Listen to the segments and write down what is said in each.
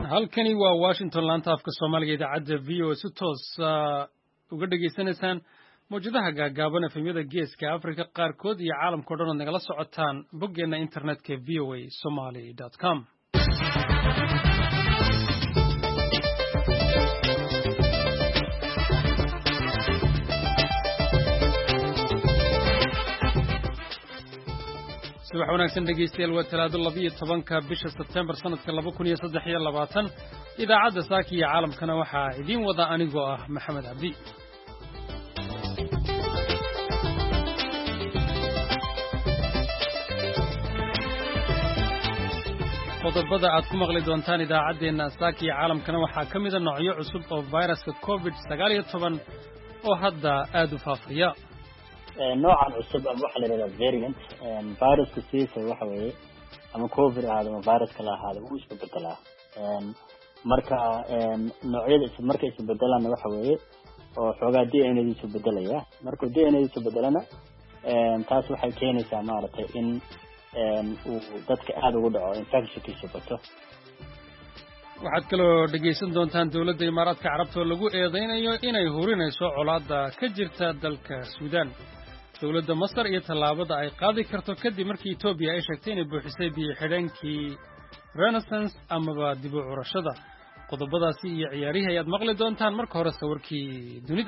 halkani waa Washington laanta afka Soomaaliga idaacadda VOA si toos uga dhageysanaysaan mowjadaha gaagaaban efemyada geeska Afrika qaarkood iyo caalamka oo dhan oo nagala socotaan boggeena internetka voasomali.com. subax wanaagsan dhegeystayaal waa talaado 12 bisha September sanadka 2023 idaacadda saaki iyo caalamkana waxaa idin wada anigoo ah Maxamed Cabdi. qodobada aad ku maqli doontaan idaacadeena saaki iyo caalamkana waxaa ka mid ah noocyo cusub oo viruska COVID-19 oo hadda aad u faafaya. noocan cusub waxa la yiraahdaa variant viruska siisa waxa weeye ama covid ahaado ama viruska la ahaado uu isku bedelaa marka noocyada markay isku bedelaan waxa weeye oo xogaa DNA isku bedelaya marka DNA isku bedelana taas waxay keenaysaa maaragtay in uu dadka aad ugu dhaco infectionkiisa bato. waxaad kaloo dhegeysan doontaan dawladda Imaaraadka Carabta oo lagu eedeynayo inay hurinayso colaadda ka jirta dalka Suudaan. dawladda Masar iyo tallaabada ay qaadi karto kadib markii Ethiopia ay sheegtay inay buuxisay biyo-xidheenkii Renaissance amaba dib u curashada. qodobadaasi iyo ciyaarihi ayaad maqli doontaan marka hore sawirkii dunida.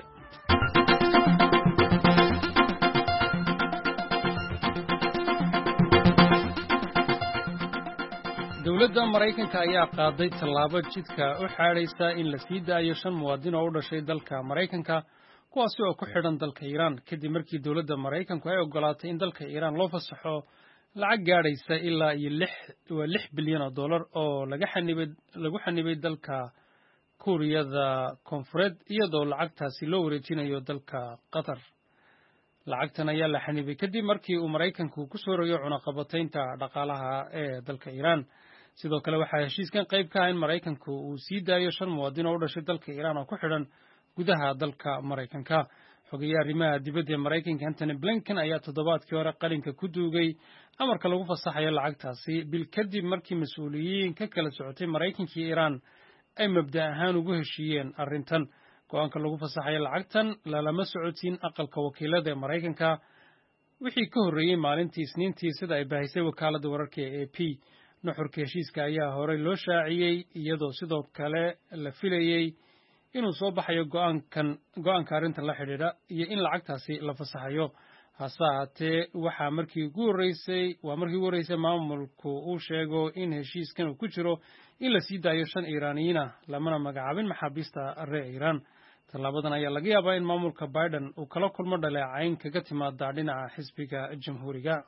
dawladda Mareykanka ayaa qaaday tallaabo jidka u xaadhaysa in la sii daayo 5 muwaadin oo u dhashay dalka Mareykanka kuwaasi oo ku xidhan dalka Iran kadib markii dawladda Mareykanku ay ogolaatay in dalka Iran loo fasaxo lacag gaadhaysa ilaa iyo 6 bilyan oo dollar oo lagu xanibay dalka Kuuriyada Koonfureed iyadoo lacagtaasi loo wareejinayo dalka Qatar. lacagtan ayaa la xanibay kadib markii uu Mareykanku ku soo rogayo cunaqabataynta dhaqaalaha ee dalka Iran. sidoo kale waxaa heshiiskan qayb ka ah in Mareykanku uu sii daayo 5 muwaadin oo u dhashay dalka Iran oo ku xidhan gudaha dalka Mareykanka. xogeyaha arrimaha dibadda ee Mareykanka Anthony Blinken ayaa toddobaadkii hore qalinka ku duugay amarka lagu fasaxayo lacagtaasi bil kadib markii mas'uuliyiin ka kala socotay Mareykanka iyo Iran ay mabda ahaan ugu heshiiyeen arrintan. go'aanka lagu fasaxayo lacagtan lama socodsiin aqalka wakiilada ee Mareykanka wixii ka horreeyay maalintii Isniintii sida ay baahisay wakaaladda wararka ee AP. nuxurka heshiiska ayaa horey loo shaaciyey iyadoo sidoo kale la filayey inuu soo baxayo go'aanka arrintan la xidhiidha iyo in lacagtaasi la fasaxayo. hase ahaatee waxaa markii ugu horreysay maamulku uu sheego in heshiiskan uu ku jiro in la sii daayo 5 Iiraaniyiin ah lamana magacaabin maxaabiista reer Iiraan. tallaabadan ayaa laga yaabaa in maamulka Biden uu kala kulmo dhaleecayn kaga timaada dhinaca xisbiga jamhuuriga.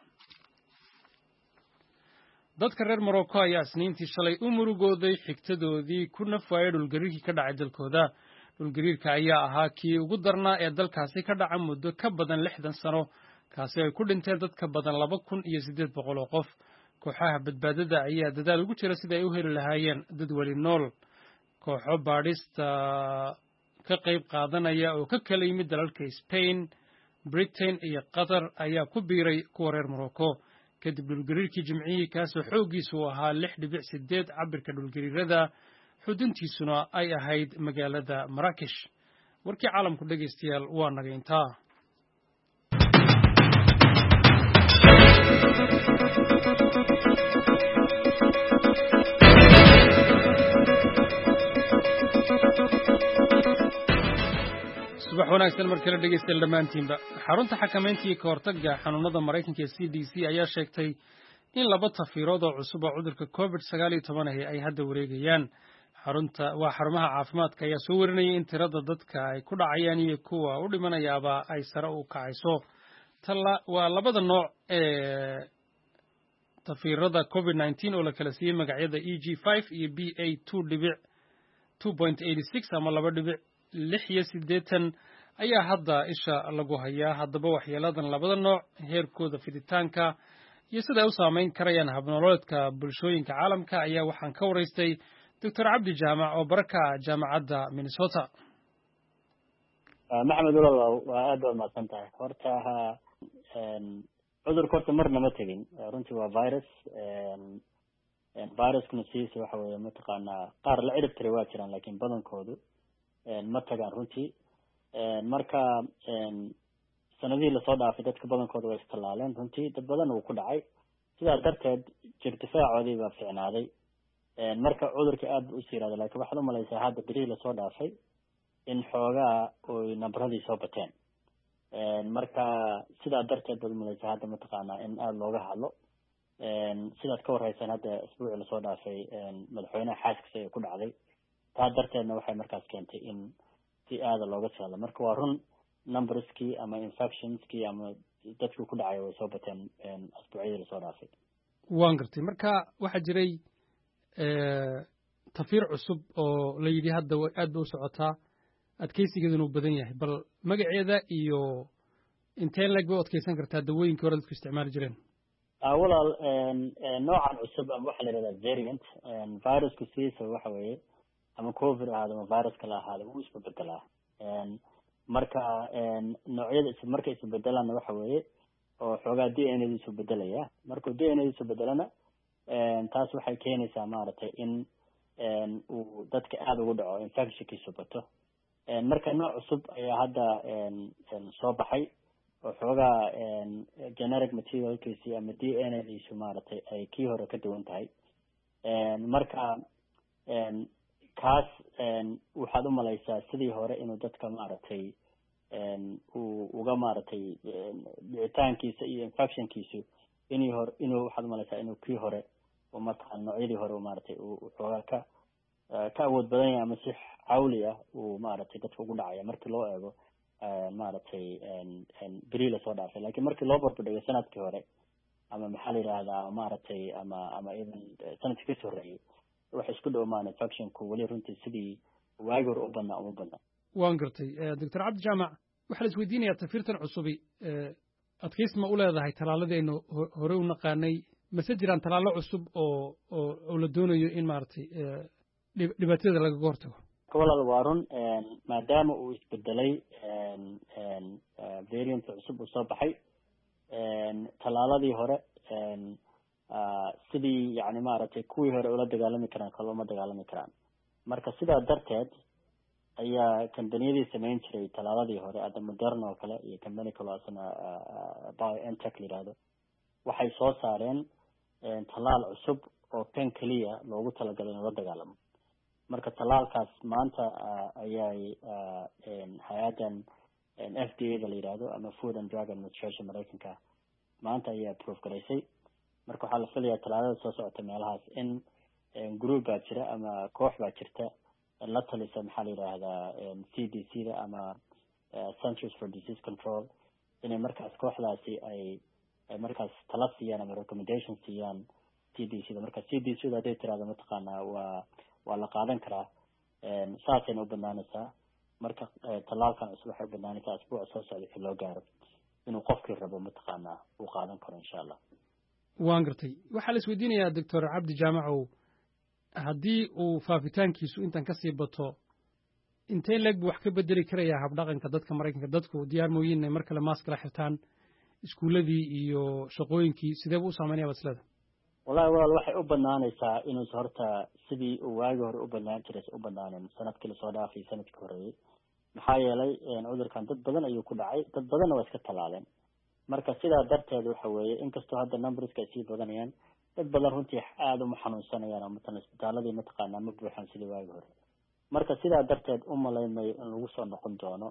dadka reer Morocco ayaa Isniintii shalay u murugooday xigtadoodii ku nafwaayay dhulgariirkii ka dhacay dalkooda. dhulgariirka ayaa ahaa kii ugu darnaa ee dalkaasi ka dhaca muddo ka badan 60 sano kaasi ay ku dhinteen dad ka badan 2,800 oo qof. kooxaha badbaadada ayaa dadaal ugu jira sidii ay u heli lahaayeen dad weli nool. kooxo baadhista ka qayb qaadanaya oo ka kala yimid dalalka Spain, Britain iyo Qatar ayaa ku biiray kuwa reer Morocco kadib dhulgariirkii Jimcihii kaasoo xooggiisu ahaa 6.8 cabirka dhulgariirada xuduntiisuna ay ahayd magaalada Marrakesh. warkii caalamku dhegeystayaal waa naga intaa. subax wanaagsan markale dhegeystayaal dhammaantiinba. xarunta xakamaynta iyo ka hortagga xanuunada Mareykanka ee CDC ayaa sheegtay in 2 tafiirood oo cusub oo cudurka COVID-19 ay hadda wareegayaan. xarumaha caafimaadka ayaa soo warinayay in tirada dadka ay ku dhacayaan iyo kuwa u dhimanayaaba ay sare u kacayso. waa labada nooc ee tafiirada COVID-19 oo la kala siiyey magacyada EG5 iyo BA2.86 ama 2.86 ayaa hadda isha lagu hayaa. haddaba waxyeeladan labada nooc, heerkooda fiditaanka iyo sida ay u saameyn karayaan habnololeedka bulshooyinka caalamka ayaa waxaan ka waraystay Dr. Cabdi Jaamac oo baraka jaamacadda Minnesota. Maxamed walaal waa aad u mahadsantahay. horta cudurka marna ma tegin runtii waa virus viruskuna sidiisa waxa weeye mataqaanaa qaar la cirib tiray waa jiraan laakiin badankoodu ma tagaan runtii marka sanadihii lasoo dhaafay dadka badankooda way istallaaleen runtii dad badan uu ku dhacay sidaa darteed jirtifaacoodii baa fiicnaaday marka cudurka aad bu usii yirahda laakiin waxaad umalaysaa hadda berihii lasoo dhaafay in xoogaa oy nambaradii soo bateen marka sidaa darteed baad umalaysaa hadda mataqaanaa in aada looga hadlo sidaad ka warhaysaan hadda isbuucii lasoo dhaafay madaxweynaha xaaskiisa ay ku dhacday taa darteedna waxay markaas keentay in si aada looga sii hadlo marka waa run numberskii ama infectionskii ama dadkii ku dhacay way soo bateen asbuucyadii lasoo dhaafay waan gartay marka waxaa jiray tafiir cusub oo la yidhi hadda aad ba u socotaa adkeysigeeduna uu badan yahay bal magaceeda iyo intee leg bay u adkeysan kartaa dawooyinkii hore dadku isticmaali jireen walaal noocan cusub ama waxaa la yidhahdaa variant virusku sidiisa waxa weeye ama covid ahaado ama virus kala ahaado wuu isbebedelaa marka noocyada markay isbedelaan waxa weeye oo xoogaa d n a isu bedelaya markuu d n a isu bedelana taas waxay keenaysaa maaragtay in uu dadka aada ugu dhaco infectionkiisu bato marka nooc cusub ayaa hadda soo baxay oo xoogaa generic materialkiisi ama d n a diisu maaragtay ay kii hore ka duwan tahay marka kaas waxaad umalaysaa sidii hore inuu dadka maaragtay uu uga maaragtay dhicitaankiisa iyo infectionkiisu inuu waxaad umalaysaa inuu kii hore oo markaa noocyadii hore maaragtay uu xoogaa ka awood badan yahay ama si xawli ah uu maaragtay dadka ugu dhacaya markii loo eego maaragtay beri lasoo dhaafay lakin markii loo barbardhigo sanadkii hore ama maxaa la yidhaahdaa maaragtay ama even sanadkii kasii horreeyay waxa isku dhowmaan infectionku weli runtii sidii waagi hore u badnaa uma badna waan gartay doctor cabdi jaamac waxaa la isweydiinayaa tafiirtan cusubi adkeys ma u leedahay talaaladeennu hore u naqaanay mase jiraan talaalo cusub oo la doonayo in maaragtay dhibaatada lagaga hortago walaal waa run maadaama uu isbedelay variant cusub uu soo baxay talaaladii hore sidii yani maaragtay kuwii hore ula dagaalami karaan kale uma dagaalami karaan marka sidaa darteed ayaa kambaniyadii samayn jiray talaaladii hore hadda moderna oo kale iyo company kaloo asna BioNTech la yidhaahdo waxay soo saareen talaal cusub oo pen keliya loogu talagalay in la dagaalamo marka talaalkaas maanta ayay hay-adan FDA da la yidhaahdo ama Food and Drug Administration maraykanka maanta ayaa proof garaysay marka waxaa la filayaa talaalada soo socota meelahaas in group baa jira ama koox baa jirta la talisa maxaa la yidhaahdaa CDC da ama Centers for Disease Control inay markaas kooxdaasi ay markaas tala siiyaan ama recommendation siiyaan CDC da marka CDC da hadday tiraahdo mataqaanaa waa la qaadan karaa saasayna u banaanaysaa marka talaalkan cusub waxay u banaanaysaa asbuuca soo socda wixii loo gaaro inuu qofkii rabo mataqaanaa uu qaadan karo insha allah waan gartay waxaa la isweydiinayaa doctor cabdi jaamacow haddii uu faafitaankiisu intan kasii bato intee leeg buu wax ka bedeli karayaa habdhaqanka dadka maraykanka dadku diyaar mooyiin inay mar kale maask la xirtaan iskuuladii iyo shaqooyinkii sidee buu u saameynaya baslada wallahi walaal waxay u banaanaysaa inuusa horta sidii uu waagi hore u banaan jiray u banaanin sanadkii lasoo dhaafay sanadkii horeeyey maxaa yeelay cudurkan dad badan ayuu ku dhacay dad badanna waa iska talaaleen marka sidaa darteed waxa weeye inkastoo hadda numberska ay sii badanayaan dad badan runtii aada uma xanuunsanayaan oo matalan isbitaaladii mataqaanaa ma buuxaan sidii waagi hore marka sidaa darteed u malaymayo in lagu soo noqon doono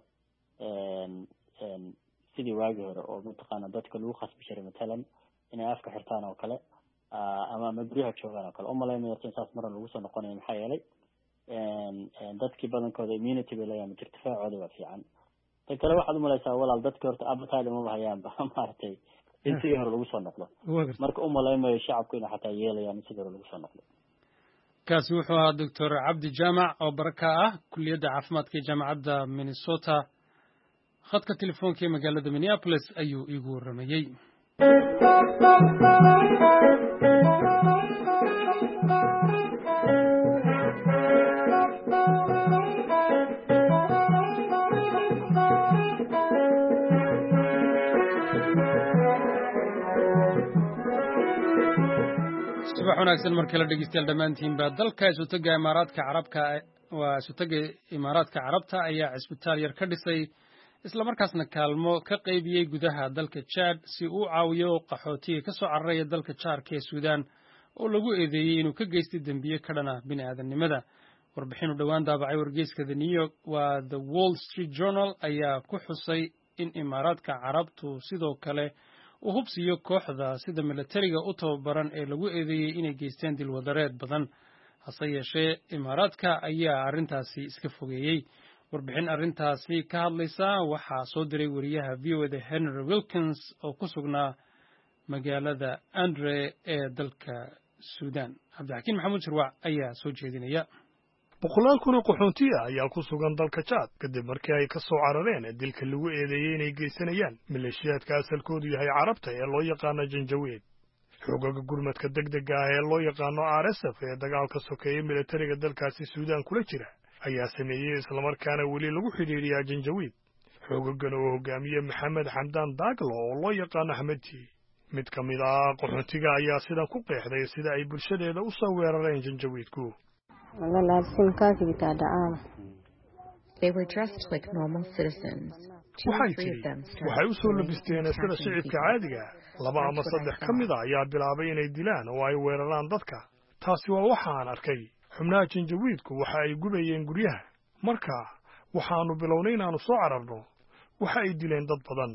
sidii waagi hore oo mataqaana dadka lagu khasbi jiray matalan inay afka xirtaan oo kale ama guryaha joogaan oo kale umalaymayo in saas maran lagu soo noqonayo maxaa yeelay dadkii badankooda immunity bay leeyahan jirtifaacooda waa fiican tan kale waxaad umalaysaa walaal dadka horta appetite umaba hayaanba maaragtay in sidii hore lagu soo noqdo marka umalaymayo shacabku inay xataa yeelayaan in sidii hore lagu soo noqdo kaasi wuxuu ahaa doctor cabdi jaamac oo baraka ah kulliyadda caafimaadka ee jaamacadda Minnesota khadka telefoonka ee magaalada Minneapolis ayuu iigu waramayey subax wanaagsan markale dhegeystayaal dhammaantiinba dalka isutaga imaaraadka carabta ayaa cisbitaal yar ka dhisay islamarkaasna kaalmo ka qaybiyey gudaha dalka Chad si uu caawiyo qaxootiga ka soo cararaya dalka jaarka ee Suudaan oo lagu eedeeyey inuu ka geystay dambiye ka dhana bini'aadanimada. warbixin u dhowaan daabacay wargeyska The New York waa The Wall Street Journal ayaa ku xusay in imaaraadka carabtu sidoo kale uu hubsiyo kooxda sida militariga u tababaran ee lagu eedeeyey inay geysteen dilwadareed badan. hase yeeshee imaaraadka ayaa arrintaasi iska fogeeyey. warbixin arrintaasi ka hadlaysa waxaa soo diray wariyaha VOA Henry Wilkins oo ku sugnaa magaalada Andre ee dalka Suudaan. Cabdixakiin Maxamuud Shirwac ayaa soo jeedinaya. boqolaal kun oo qaxoonti ah ayaa ku sugan dalka Chad kadib markii ay ka soo carareen dilka lagu eedeeyey inay geysanayaan maleeshiyaadka asalkoodu yahay carabta ee loo yaqaano Janjaweed. xoogagga gurmadka degdega ah ee loo yaqaano RSF ee dagaalka sokeeye militariga dalkaasi Suudaan kula jira ayaa sameeyey islamarkaana weli lagu xidhiidhiyaa Janjaweed. xoogaggan oo hogaamiye Maxamed Xamdaan Daglo oo loo yaqaano Hamadi mid ka mid ah qaxoontiga ayaa sidan ku qeexday sida ay bulshadeeda u soo weerareen Janjaweedku. They were dressed like normal citizens. waxay u soo labisteen sida shicibka caadiga laba ama saddex ka mid ah ayaa bilaabay inay dilaan oo ay weeraraan dadka. taasi waa waxaan arkay. xubnaha Janjaweedku waxa ay gubayeen guryaha. marka waxaanu bilownay inaanu soo cararno. waxa ay dileen dad badan.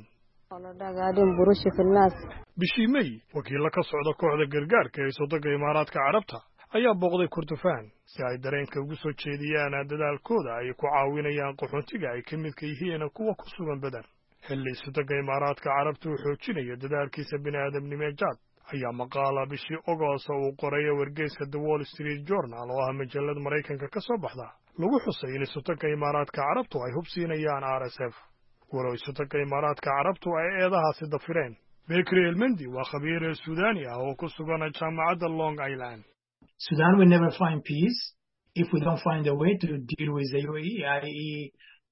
bishii May wakiil ka socda kooxda gargaarka ee Sodogga Imaaraadka Carabta ayaa booqday Kordofaan si ay dareenka ugu soo jeediyaan dadaalkooda ay ku caawinayaan qaxoontiga ay ka midka yihiin kuwa ku sugan Badar. xilli Sodogga Imaaraadka Carabta uu xoojinayo dadaalkiisa bini'aadamnimo ee Chad ayaa maqaala bishii Agost uu qoray wargeyska The Wall Street Journal oo ah majallad Mareykanka ka soo baxda lagu xusay in Sodogga Imaaraadka Carabtu ay hubsiinayaan RSF. walow Sodogga Imaaraadka Carabtu ay eedahaasi dafireen. Bekri Elmendi waa khabiir Suudaani ah oo ku sugan jaamacadda Long Island. Sudan will never find peace if we don't find a way to deal with the UAE.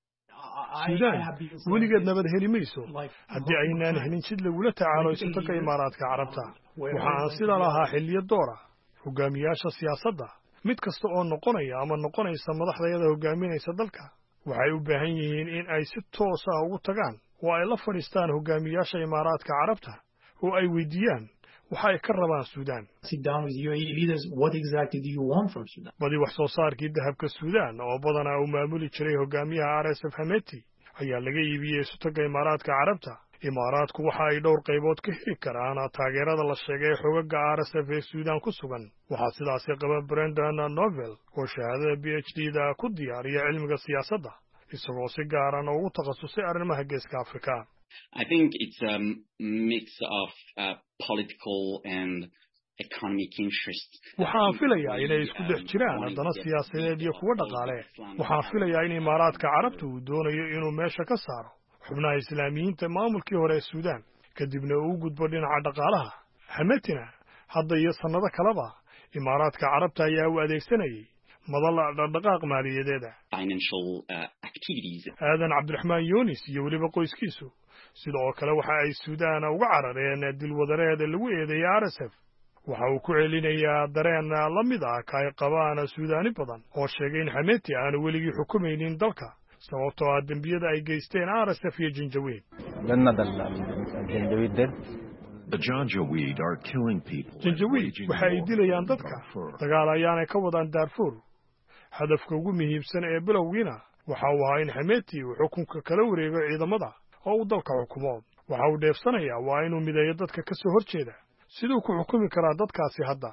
Sudan weligeed nabad heli mayso haddii aynaan helin jid lagula tacaalo Sodogga Imaaraadka Carabta. waxa aan sida lahaa xilliyo doora hogaamiyaasha siyaasadda mid kasta oo noqonaya ama noqonaysa madaxdayada hogaaminaysa dalka waxay u baahan yihiin in ay si toos ah ugu tagaan oo ay la fadhiistaan hogaamiyaasha Imaaraadka Carabta oo ay weydiiyaan waxa ay ka rabaan Suudaan. Sit down with UAE leaders. What exactly do you want from Sudan? badi wax soo saarkii dahabka Suudaan oo badanaa uu maamuli jiray hogaamiyaha RSF Hamadi ayaa laga iibiyey Sodogga Imaaraadka Carabta. Imaaraadku waxa ay dhowr qaybood ka heli karaan taageerada la sheegay xoogagga RSF ee Suudaan ku sugan. waxaa sidaas qaba Brendan Novel oo shahaadada PhD-da ku diyaariya cilmiga siyaasadda isagoo si gaar ah ugu takhasusay arrimaha Geeska Afrika. I think it's a mix of political and economic interests. waxaan filayaa inay isku dhex jiraan haddana siyaasadeed iyo kuwa dhaqaale. waxaan filayaa in Imaaraadka Carabtu uu doonayo inuu meesha ka saaro xubnaha Islaamiyiinta maamulkii hore ee Suudaan kadibna uu gudbo dhinaca dhaqaalaha. Hamadina hadda iyo sannado kaleba Imaaraadka Carabta ayaa u adeegsanayay madal dhaqdhaqaaq maaliyadeeda. Financial activities. aadan Cabdiraxmaan Yunis iyo weliba qoyskiisu sidoo kale waxa ay Suudaan uga carareen dilwadareed lagu eedeeyay RSF. waxa uu ku celinayaa dareen la mid ah ka ay qabaan Suudaani badan oo sheegay in Hamadi aanu weligii xukumaynin dalka sababtoo ah dambiyada ay geysteen RSF iyo Janjaweed. The Janjaweed are killing people. Janjaweed waxa ay dilayaan dadka. dagaal ayaanay ka wadaan Darfur. hadafka ugu muhiimsan ee bilowgiina waxa uu ahaa in Hamadi uu xukunka kala wareego ciidamada oo uu dalka xukumo. waxa uu dheefsanayaa waa inuu mideeyo dadka ka soo horjeeda sidoo ku xukumi karaa dadkaasi hadda.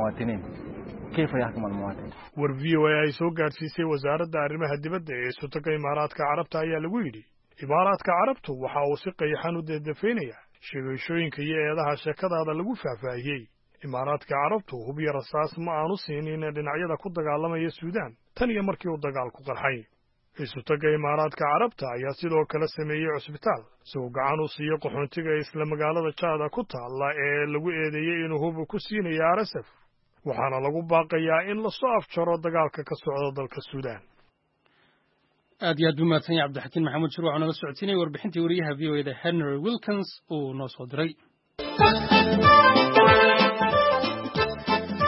war VOA ay soo gaarsiisay wasaaradda arrimaha dibadda ee Sodogga Imaaraadka Carabta ayaa lagu yidhi Imaaraadka Carabtu waxa uu si qayaxan u deedafeynaya sheegashooyinka iyo eedaha sheekadaada lagu faahfaahiyey. Imaaraadka Carabtu hub iyo rasaas ma aanu siinin dhinacyada ku dagaalamaya Suudaan tan iyo markii uu dagaalku qarxay. Sodogga Imaaraadka Carabta ayaa sidoo kale sameeyey cusbitaal soo gacan u siiyo qaxoontiga isla magaalada Chad ku taala ee lagu eedeeyay inuu hub ku siinayo RSF. waxaana lagu baaqayaa in la soo afjaro dagaalka ka socda dalka Suudaan. aad iyo aad u mahadsan yahay Cabdixakiin Maxamuud Shirwac oo naga socodsiinay warbixintii wariyaha VOA Henry Wilkins uu noo soo diray.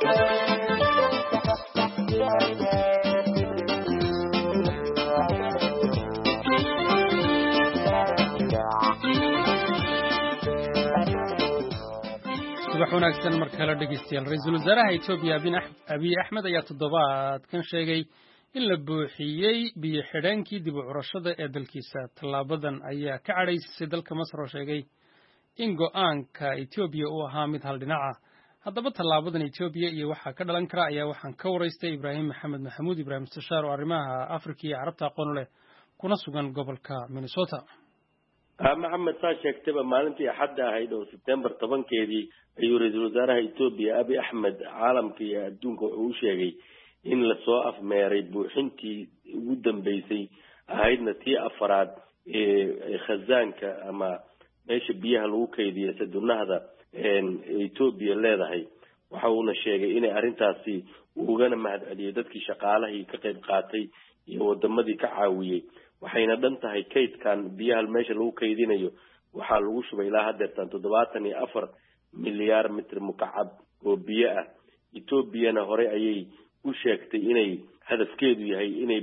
subax wanaagsan mar kale dhegeystayaal ra-iisul wasaaraha Itoobiya Abiy Ahmed ayaa toddobaadkan sheegay in la buuxiyey biyo xidheenkii dib u curashada ee dalkiisa. Tallaabadan ayaa ka cadhaysisay dalka Masar oo sheegay in go'aanka Itoobiya uu ahaa mid hal dhinac ah. Haddaba tallaabadan Itoobiya iyo waxa ka dhalan kara ayaa waxaan ka waraystay Ibraahim Maxamed Maxamuud Ibraahim Mustashaar oo arrimaha Afrika iyo Carabta aqoon leh kuna sugan gobolka Minnesota. maxamed saa sheegtayba maalintii axadda ahayd oo September 10-keedii ayuu ra-iisul wasaaraha Itoobiya Abiy Ahmed caalamka iyo adduunka wuxuu u sheegay in la soo afmeeray buuxintii ugu dambeysay ahaydna tii afaraad ee khazaanka ama meesha biyaha lagu kaydiyo sadunahda Itoobiya leedahay. waxa uuna sheegay inay arrintaasi ugana mahadceliyay dadkii shaqaalahii ka qayb qaatay iyo wadamadii ka caawiyay. waxayna dhan tahay kaydkan biyaha meesha lagu kaydinayo waxaa lagu shubay ilaa haddeertan 74 milyaar mitir mukacab oo biyo ah. Itoobiyana hore ayay u sheegtay inay hadafkeedu yahay inay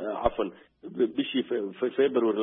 bishii February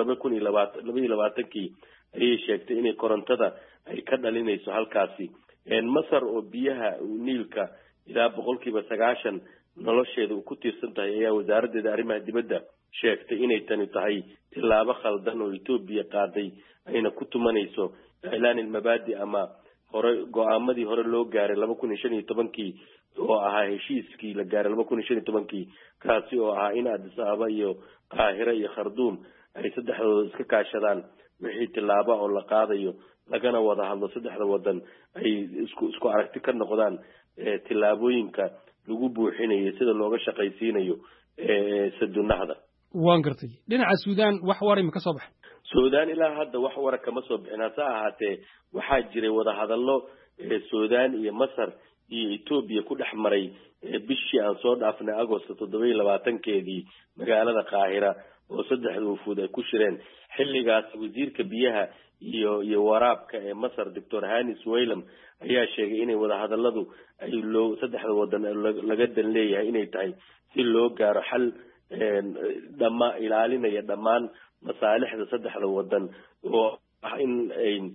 2022 ayay sheegtay inay korontada ay ka dhalinayso halkaasi. Masar oo biyaha Niilka ilaa 90% nolosheedu ku tiirsan tahay ayaa wasaaradda arrimaha dibadda sheegtay inay tani tahay tilaabo khaldan oo Itoobiya qaaday ayna ku tumanayso ilaanin mabaadi ama hore go'aamadii hore loo gaaray 2015 oo ahaa heshiiskii la gaaray 2015 kaasi oo ahaa in Addis Ababa iyo Qaahira iyo Khartoum ay saddexdooda iska kaashadaan wixii tilaabo oo la qaadayo lagana wada hadlo saddexda wadan ay isku aragti ka noqdaan tilaabooyinka lagu buuxinayo sida looga shaqaysiinayo sadunahda. waan gartay dhinaca Suudaan wax waray ma ka soo baxay? Suudaan ilaa hadda wax war kama soo bixin hase ahaatee waxaa jiray wada hadallo Suudaan iyo Masar iyo Itoobiya ku dhex maray bishii aan soo dhaafnay Agosto 27-keedii magaalada Qaahira oo saddexda wufuud ay ku shireen. xilligaas wasiirka biyaha iyo waraabka ee Masar Dr. Hani Suwaylam ayaa sheegay inay wada hadalladu ay saddexda wadan laga dan leeyahay inay tahay si loo gaaro xal ilaalinaya dhammaan masaalixda saddexda wadan oo in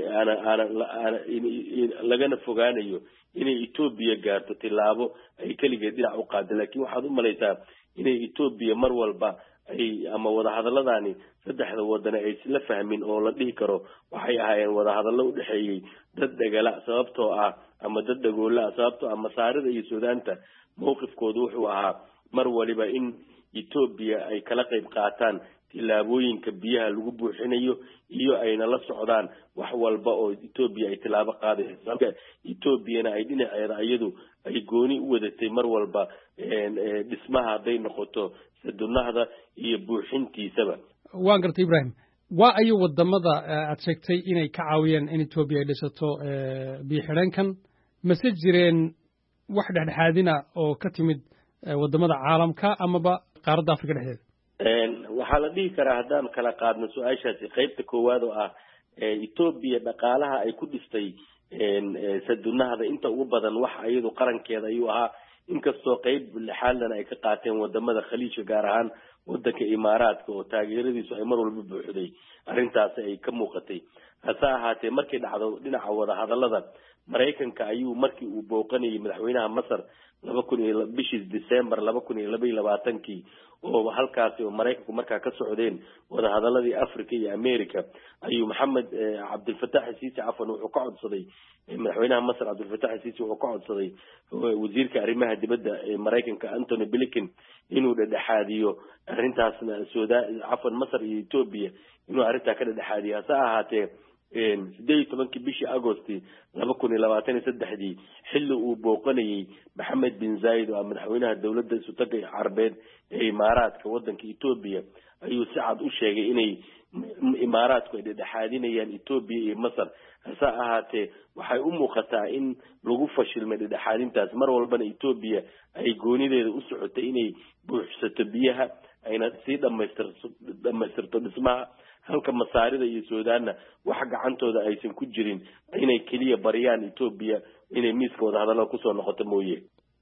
lagana fogaanayo inay Itoobiya gaarto tilaabo ay kaligeed dhinac u qaado. laakiin waxaad u malaysaa inay Itoobiya mar walba ay ama wada hadalladani saddexda wadan ay isla fahmin oo la dhihi karo waxay ahaayeen wada hadallo u dhaxeeyay dad dagala sababtoo ah ama dad dagoola sababtoo ah Masaarida iyo Suudaanta mowqifkoodu wuxuu ahaa mar waliba in Itoobiya ay kala qayb qaataan tilaabooyinka biyaha lagu buuxinayo iyo ayna la socdaan wax walba oo Itoobiya ay tilaabo qaadayso. Itoobiyana ay dhinaceeda iyadu ay gooni u wadatay mar walba dhismaha haday noqoto sadunahda iyo buuxintiisaba. waan gartay Ibrahim, waa ay wadamada aad sheegtay inay ka caawiyeen in Itoobiya ay dhisato biyo xidheenkan mase jireen wax dhexdhexaadina oo ka timid wadamada caalamka amaba qaaradda Afrika dhexdeeda? waxaa la dhihi karaa haddaan kala qaadno su-aashaasi qaybta koowaad oo ah Itoobiya dhaqaalaha ay ku dhistay sadunahda inta ugu badan waxa iyadu qarankeeda ayuu ahaa, inkastoo qayb lixaadan ay ka qaateen wadamada khaliijka gaar ahaan wadanka Imaaraadka oo taageeradiisu ay mar walba buuxday arrintaas ay ka muuqatay. hase ahaatee markii dhacdo dhinaca wada hadallada Mareykanka ayuu markii uu booqanayay madaxweynaha Masar bishii December 2022 oo halkaasi oo Mareykanku markaa ka socdeen wada hadalladii Afrika iyo America ayuu Maxamed Abdul Fattah al-Sisi wuxuu ka codsaday madaxweynaha Masar Abdul Fattah al-Sisi wuxuu ka codsaday wasiirka arrimaha dibadda ee Mareykanka Anthony Blinken inuu dhexdhexaadiyo arrintaasna Masar iyo Itoobiya inuu arrintaa ka dhexdhexaadiyo. hase ahaatee 18 bishii Agosti 2023 xilli uu booqanayay Maxamed bin Zayed oo madaxweynaha dawladda Sultanka Carabeed ee Imaaraadka wadanka Itoobiya ayuu si cad u sheegay inay Imaaraadku ay dhexdhexaadinayaan Itoobiya iyo Masar. hase ahaatee waxay u muuqataa in lagu fashilmay dhexdhexaadintaas mar walbana Itoobiya ay goonideeda u socotay inay buuxsato biyaha ayna si dhamaystirto dhismaha, halka Masaarida iyo Suudaanna wax gacantooda aysan ku jirin inay kaliya bariyaan Itoobiya inay miiska wada hadallo ku soo noqoto mooyee.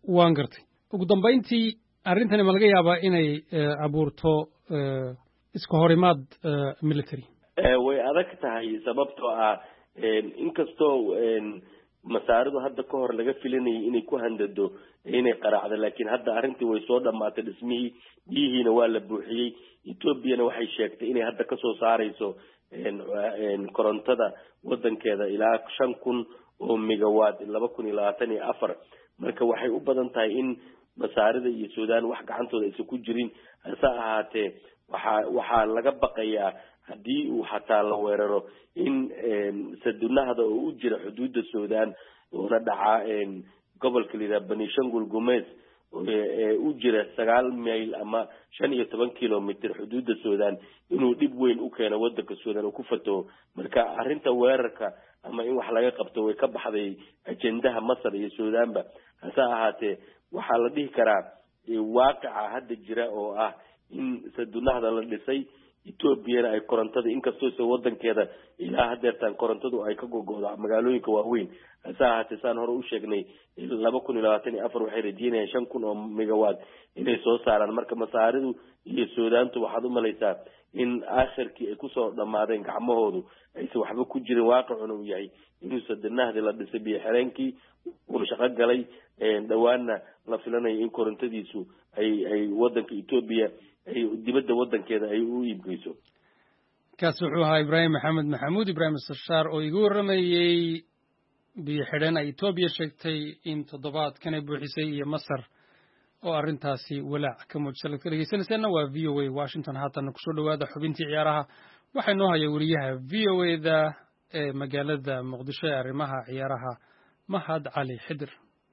waan gartay ugu dambayntii arrintani ma laga yaabaa inay abuurto iska horimaad military way adag tahay sababtoo ah inkastoo masaaridu hadda ka hor laga filanayay inay ku handado inay qaraacdo laakiin hadda arrintii way soo dhammaatay dhismihii biyihiina waa la buuxiyey ethoobiana waxay sheegtay inay hadda kasoo saarayso korontada wadankeeda ilaa 5,000 oo megawatt 2024 marka waxay u badan tahay in masaarida iyo Suudaan wax gacantooda aysan ku jirin hase ahaatee waxaa laga baqayaa haddii uu xataa la weeraro in sadunahda oo u jira xuduudda Suudaan oo dhaca gobolka liida Benishangul Gumez u jira 9 mayl ama 15 kilomitir xuduudda Suudaan inuu dib weyn u keeno wadanka Suudaan oo ku fato marka arrinta weerarka ama in wax laga qabto way ka baxday ajendaha Masar iyo Suudaanba hase ahaatee waxaa la dhihi karaa waaqica hadda jira oo ah in sadunahda la dhisay Ethiopia ay korontada inkastoo wadankeeda ilaa hadeertan korontadu ay ka gogo'do magaalooyinka waaweyn hase ahaatee saan hore u sheegnay 2024 waxay rajeynayaan 5,000 oo megawatt inay soo saaraan marka masaaridu iyo Suudaantu waxaad u malaysaa in aakhirkii ay ku soo dhamaadeen gacmahoodu aysan waxba ku jirin waaqicuna uu yahay inuu sadunahda la dhisay biyo xireenkii uu shaqo galay dhawaana la filanayo in korontadiisu ay wadanka Ethiopia ay dibadda wadankeeda ay u iibgeyso kaas wuxuu ahaa Ibrahim Maxamed Maxamuud Ibrahim Sashaar oo igu waramayay biyo xidhan ay Ethiopia sheegtay in toddobaadkan ay buuxisay iyo Masar oo arrintaasi walaac ka muujisay dhageysanayna waa VOA Washington haatan ku soo dhawaada xubintii ciyaaraha waxay noo hayay wariyaha VOA-da ee magaalada Muqdisho ee arrimaha ciyaaraha Mahad Cali Xidir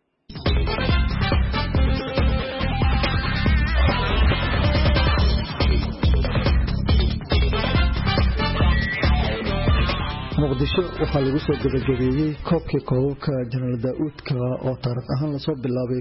muqdisho waxaa lagu soo gabagabeeyey koobkii koobabka General Daawudka oo taariikh ahaan la soo bilaabay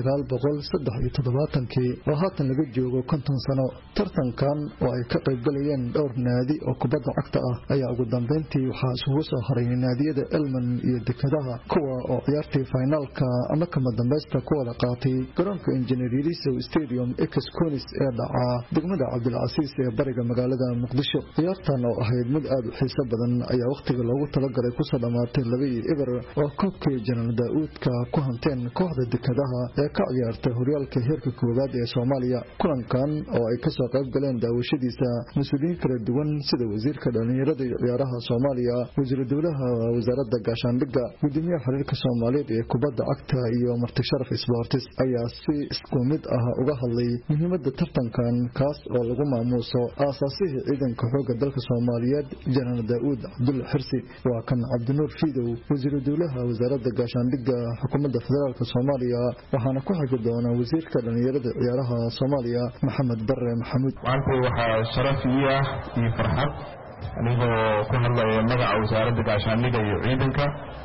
1973 oo haatan laga joogo 50 sano tartankan oo ay ka qayb galayeen dhowr naadi oo kubadda cagta ah ayaa ugu dambeyntii waxaa isugu soo haray naadiyada Elman iyo Dekedaha kuwa oo ciyaartii finalka ama kama dambaysta ku wada qaatay garoonka Engineer Yariso Stadium Ex-Conis ee dhaca degmada Cabdilcasiis ee bariga magaalada Muqdisho ciyaartan oo ahayd mid aad u xiiso badan ayaa waqtiga loogu talagalay ku soo dhamaatay 2-0 oo koobkii General Daawudka ku hanteen kooxda Dekedaha ee ka ciyaartay horyaalka heerka koowaad ee Soomaaliya kulankan oo ay ka soo qayb galeen daawashadiisa mas'uuliyiin kala duwan sida wasiirka dhalinyarada iyo ciyaaraha Soomaaliya wasiir dawlaha wasaaradda gaashaandhigga gudoomiyaha xiriirka Soomaaliyeed ee kubadda cagta iyo marti sharaf sports ayaa si isku mid ah uga hadlay muhiimadda tartankan kaas oo lagu maamuuso aasaasihii ciidanka xoogga dalka Soomaaliyeed General Daawud Abdul Xirsi waa kan Cabdinuur Fiidow wasiir dawlaha wasaaradda gaashaandhigga xukuumadda federaalka Soomaaliya waxaana ku xigi doona wasiirka dhalinyarada ciyaaraha Soomaaliya Maxamed Barre Maxamuud maanta waxaa sharaf iyo farxad anigoo ku hadlaya magaca wasaaradda gaashaandhigga iyo ciidanka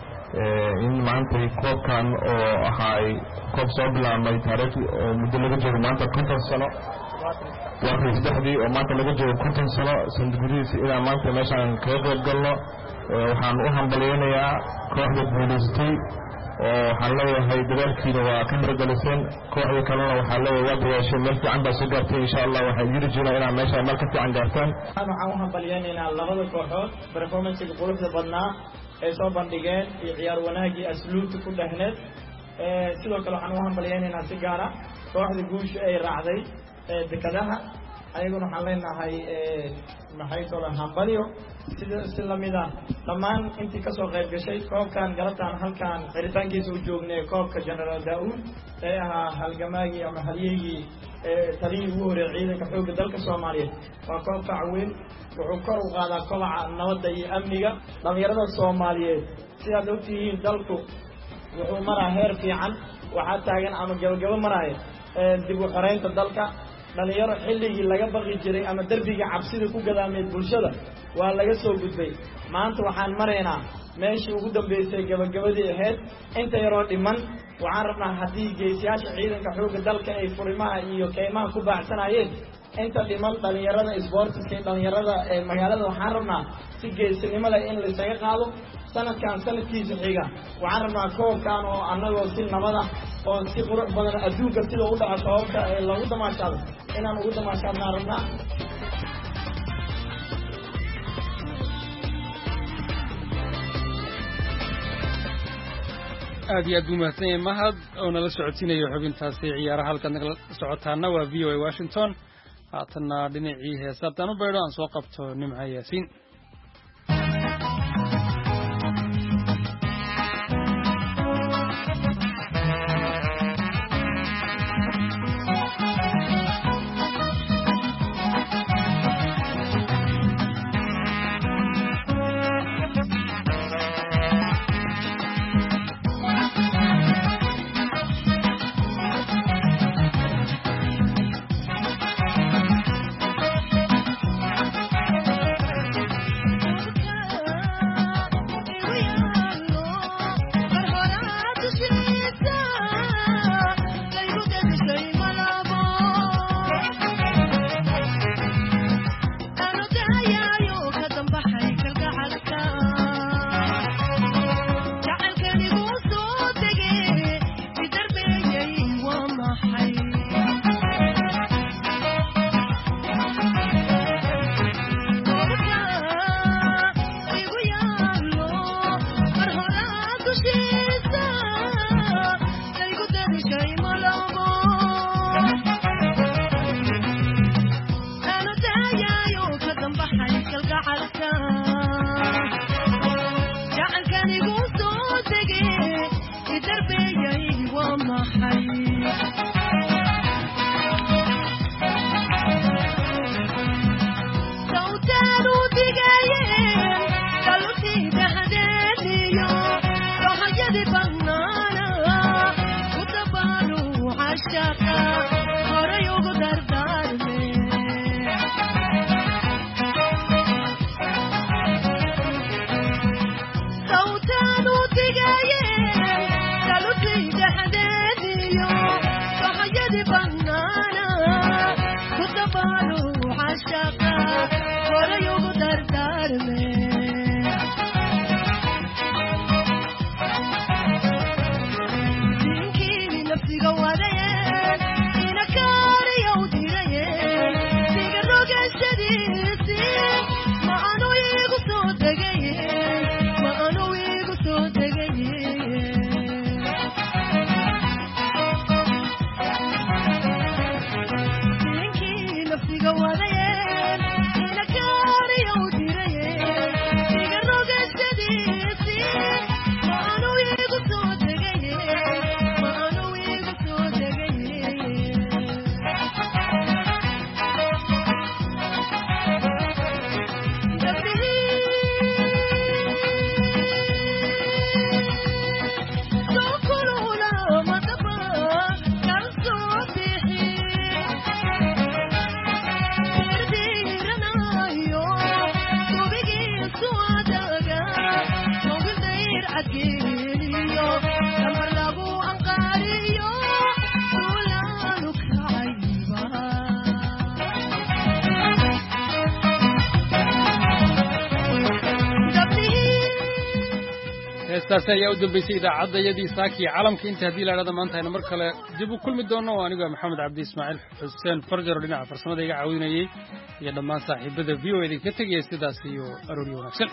in maanta koobkan oo ahay koob soo bilaabmay taariikh oo muddo laga joogo maanta 50 sano waa saddexdii oo maanta laga joogo 50 sano sanadgudihiisa ilaa maanta meeshaan kaga qayb galno waxaan u hambaleynayaa kooxda guuleystay oo waxaan leeyahay dadaalkiina waa ka miragaliseen kooxda kalena waxaan leeyahay waa dayaashay meel fiican baa soo gaartay insha Allah waxay yiri jiraan inaan meesha meel ka fiican gaartaan waxaan u hambaleynaynaa labada kooxood performance-ka quruxda badnaa ay soo bandhigeen iyo ciyaar wanaagii asluubta ku dhehneed sidoo kale waxaan u hambaleynaynaa si gaar ah kooxda guusha ay raacday Dekedaha ayaguna waxaan leenahay maxay soo hambalyo si lamid ah dhammaan intii ka soo qayb gashay koobkan galabtaan halkaan xiritaankiisa u joognay koobka General Daawud ee ahaa halgamaagii ama halyeegii taliyii ugu horeeyay ciidanka xoogga dalka Soomaaliyeed waa koob weyn wuxuu kor u qaadaa kobaca nabadda iyo amniga dhalinyarada Soomaaliyeed sidaad ogtihiin dalku wuxuu maraa heer fiican waxaa taagan ama gabagabo maraya dib u xoreynta dalka dhalinyaro xilligii laga baqi jiray ama darbiga cabsida ku gadaameed bulshada waa laga soo gudbay maanta waxaan maraynaa meeshii ugu dambeysay gabagabadii ahayd inta yaroo dhiman waxaan rabnaa haddii geesiyaasha ciidanka xoogga dalka ay furimaha iyo keymaha ku baacsanayeen inta dhiman dhalinyarada sportska dhalinyarada magaalada waxaan rabnaa si geesinimo leh in la isaga qaado sanadkan sanadkiisa xiga waxaan rabnaa koobkan oo annagoo si nabada oo si qurux badan adduunka sida u dhaco sababta lagu damaashaado inaan ugu damaashaadnaa rabnaa aad iyo aad buu mahadsan yahay mahad oo nala socodsiinayo xubintaasi ciyaaraha halkaad nagala socotaana waa v o a washington haatanna dhinacii heesa haddaan u baydho aan soo qabto nimca yaasiin heestaasi ayaa u dambeysay idaacadayadii saakii calamka inta haddii la idhahdo maanta aynu mar kale dib u kulmi doono oo aniga maxamed cabdi ismaaciil xuseen farjaro dhinaca farsamada iga caawinayey iyo dhammaan saaxiibada v o idinka tegaya sidaas iyo arooryo wanaagsan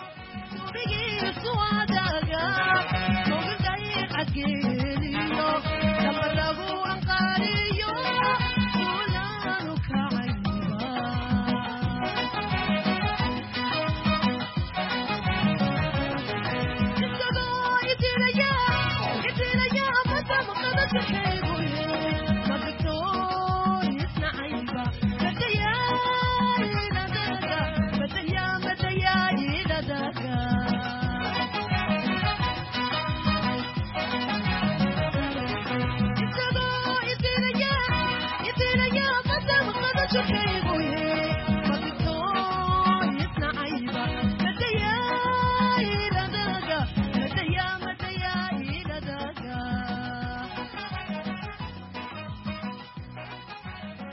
Okay.